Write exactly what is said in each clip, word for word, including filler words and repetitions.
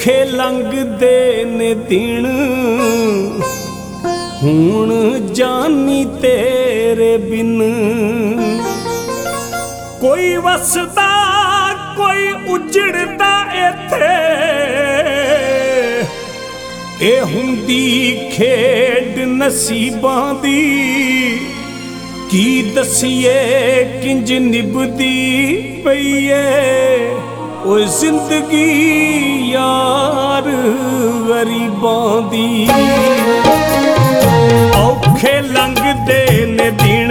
ਔਖੇ ਲੰਘਦੇ ਨੇ ਦਿਨ ਹੁਣ ਜਾਨੀ ਤੇਰੇ ਬਿਨ। ਕੋਈ ਵਸਦਾ ਕੋਈ ਉਜੜਦਾ ਇੱਥੇ, ਇਹ ਹੁੰਦੀ ਖੇਡ ਨਸੀਬਾਂ ਦੀ। ਕੀ ਦਸੀਏ ਕਿੰਜ ਨਿਭਦੀ ਪਈ ਏ ਓ ਜ਼ਿੰਦਗੀ ਯਾਰ ਗਰੀਬਾਂ ਦੀ। ਔਖੇ ਲੰਘਦੇ ਨੇ ਦਿਨ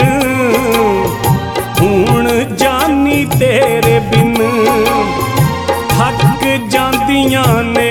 ਹੁਣ ਜਾਨੀ ਤੇਰੇ ਬਿਨ। ਥੱਕ ਜਾਂਦੀਆਂ ਨੇ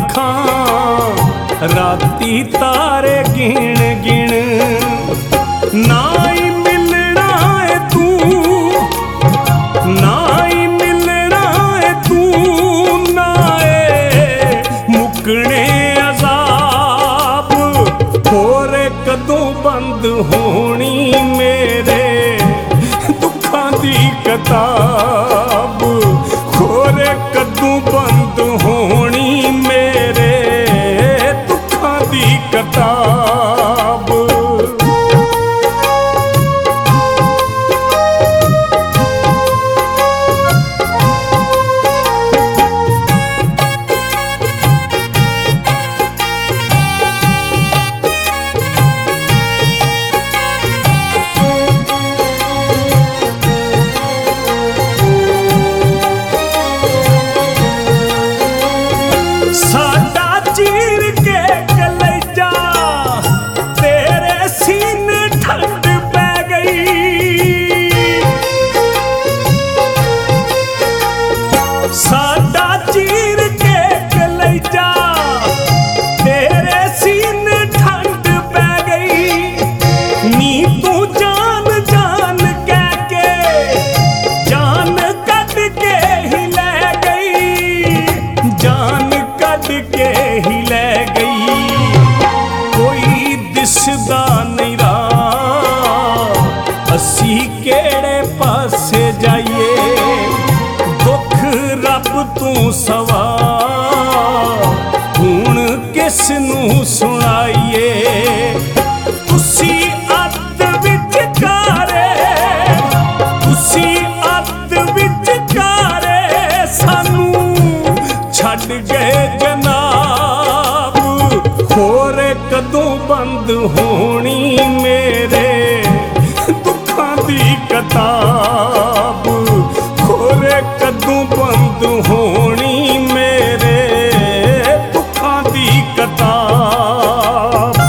ਅੱਖਾਂ ਰਾਤੀ ਤਾਰੇ ਗਿਣ ਗਿਣ। ਨਾ ਹੀ ਮਿਲਣਾ ਏ ਤੂੰ, ਨਾ ਹੀ ਮਿਲਣਾ ਏ ਤੂੰ, ਨਾ ਏ ਮੁੱਕਣੇ ਅਜ਼ਾਬ। ਹੋਰ ਕਦੋਂ ਬੰਦ ਹੋਣੀ ਮੇਰੇ ਦੁੱਖਾਂ ਦੀ ਕਿਤਾਬ। ਹੋਰ ਕਦੋਂ ਬੰਦ ਹੋਣੀ ਮੇਰੇ ਦੁੱਖਾਂ ਦੀ ਕਿਤਾਬ। ਸਾਡਾ ਚੀਰ ਕੇ ਕਲੇਜਾ ਤੇਰੇ ਸੀਨੇ ਠੰਡ ਪੈ ਗਈ। ਸਾਡਾ ਚੀਰ ਕੇ ਕਲੇਜਾ ਤੇਰੇ ਸੀਨੇ ਠੰਡ ਪੈ ਗਈ। ਨੀ ਤੂੰ ਜਾਨ ਜਾਨ ਕਹਿ ਕੇ ਜਾਨ ਕੱਢ ਕੇ ਹੀ ਲੈ ਗਈ। ਜਾਨ ਕੱਢ ਕੇ ਹੀ ਲੈ ਗਈ। ਕੋਈ ਦਿਸਦਾ ਨਹੀਂ ਰਾਹ ਅਸੀਂ ਕਿਹੜੇ ਪਾਸੇ ਜਾਈਏ। ਦੁੱਖ ਰੱਬ ਤੂੰ ਸਵਾ ਹੁਣ ਕਿਸ ਨੂੰ ਸੁਣਾਈਏ। ਤੁਸੀਂ ਅੱਧ ਵਿਚਕਾਰੇ, ਤੁਸੀਂ ਅੱਧ ਵਿਚਕਾਰੇ ਸਾਨੂੰ ਛੱਡ ਗਏ ਜਨਾਬ। ਹੋਰ ਕਦੋਂ ਬੰਦ ਹੋਣੀ ਮੇਰੇ ਦੁੱਖਾਂ ਦੀ ਕਿਤਾਬ। ਹੋਰ ਕਦੋਂ ਬੰਦ ਹੋਣੀ ਮੇਰੇ ਦੁੱਖਾਂ ਦੀ ਕਿਤਾਬ।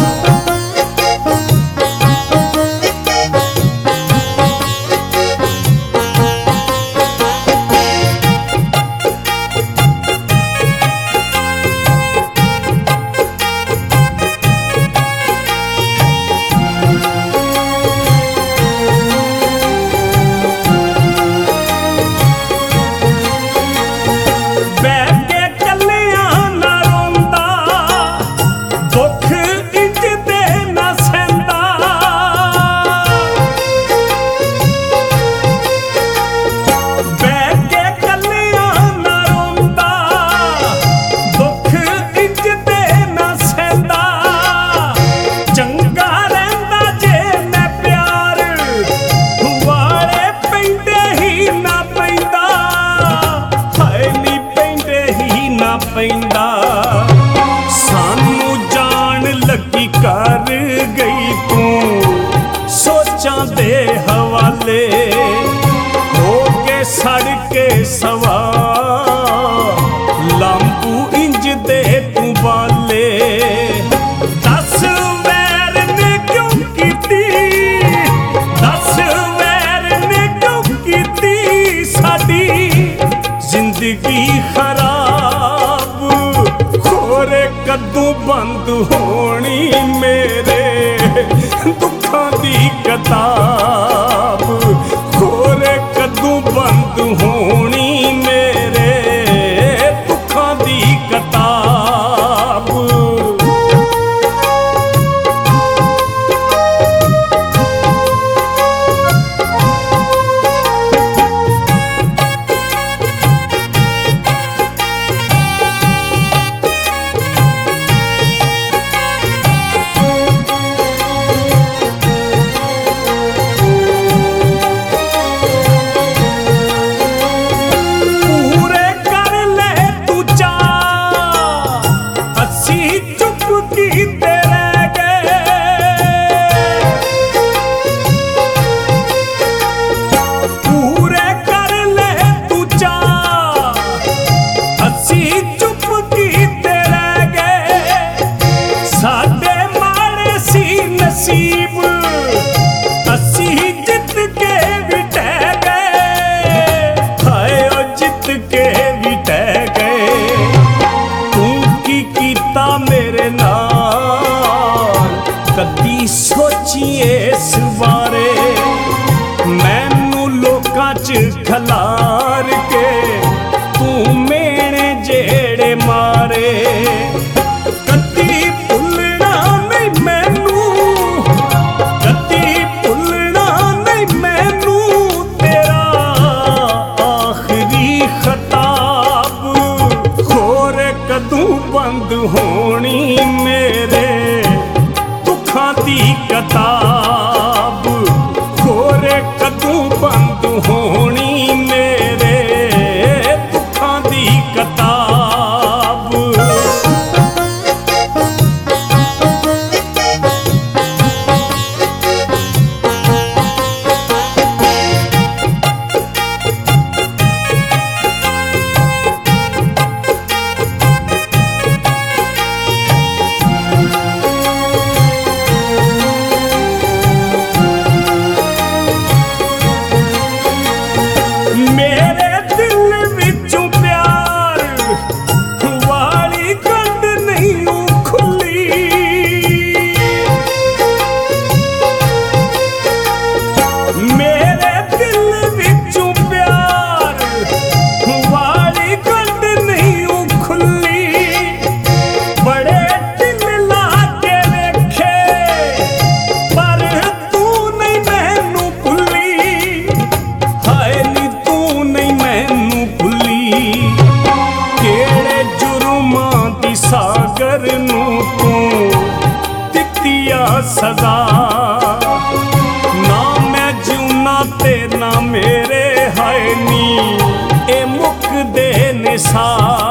ਪੈਂਦਾ ਸਾਨੂੰ ਜਾਣ ਲੱਗੀ ਕਰ ਗਈ ਤੂੰ ਸੋਚਾਂ ਦੇ ਹਵਾਲੇ। ਹੋ ਕੇ ਸੜ ਕੇ ਸਵਾ ਲਾਂਬੂ ਇੰਜ ਦੇ ਤੂੰ ਬਾਲੇ। ਦੱਸ ਵੈਰ ਨੇ ਕਿਉਂ ਕੀਤੀ, ਦੱਸ ਵੈਰ ਨੇ ਕਿਉਂ ਕੀਤੀ ਸਾਡੀ ਜ਼ਿੰਦਗੀ ਖਰਾਬ। ਖੋਰੇ ਕਦੋਂ ਬੰਦ ਹੋਣੀ ਮੇਰੇ ਦੁੱਖਾਂ ਦੀ ਕਿਤਾਬ। ਖੋਰੇ ਕਦੋਂ ਬੰਦ ਹੋਣੀ ਮੇਰੇ ਦੁੱਖਾਂ ਦੀ ਕਿਤਾਬ। की कीता मेरे नाल, कदी सोचिए इस बारे मैनू लोकां च खलार के तू मेणे जेड़े मारे। कदी भुलना नहीं मैनू, कदी भुलना नहीं मैनू तेरा आखिरी खताब। खोर कदू बंद होनी मेरे दुखां दी किताब, खोर कदू बंद होनी मेरे दुखां दी किताब। मेरे दिल विचों प्यार वाली गंढ नहीं खुली, मेरे दिल विचों प्यार वाली गंढ नहीं खुली। बड़े दिल ला के वेखे पर तू नहीं मैनू भुली, हाय नी तू नहीं मैनू भुली। केड़े जुर्मां दी सागर नू तू दित्तिया सजा, ना मैं जिउना ते ना मेरे हाय नी ए मुकदे ने सा।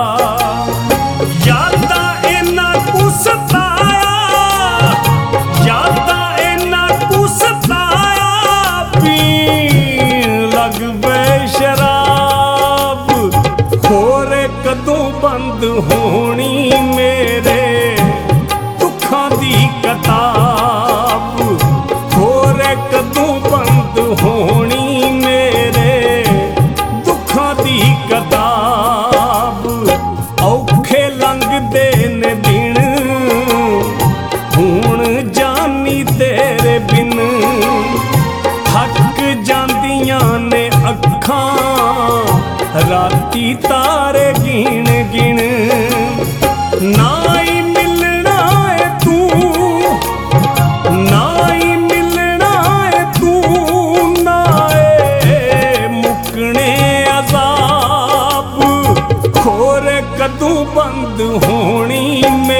यादां इन्ना कु सताया, यादां इन्ना कु सताया, पीण लग पे शराब। खोर कदों बंद होनी मेरे दुखां दी किताब, खोर कदों बंद होनी मेरे दुखां दी किताब। औखे लंघदे ने दिन हुण जानी तेरे बिन, थक जांदियां ने अखां राती तारे गिण गिण। ना ही मिलना है तू, ना ही मिलना है तू, ना ए मुकने अजाब। खोर कदू बंद होनी में